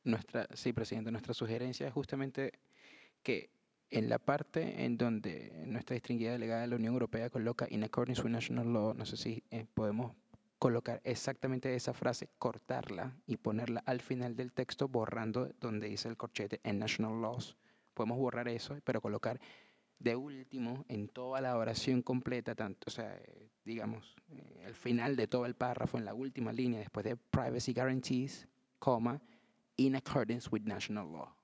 Sí, presidente, nuestra sugerencia es justamente que en la parte en donde nuestra distinguida delegada de la Unión Europea coloca in accordance with national law, no sé si podemos colocar exactamente esa frase, cortarla y ponerla al final del texto borrando donde dice el corchete en national laws. Podemos borrar eso, pero colocar de último en toda la oración completa, tanto, o sea, digamos, al final de todo el párrafo, en la última línea, después de privacy guarantees, coma, in accordance with national law.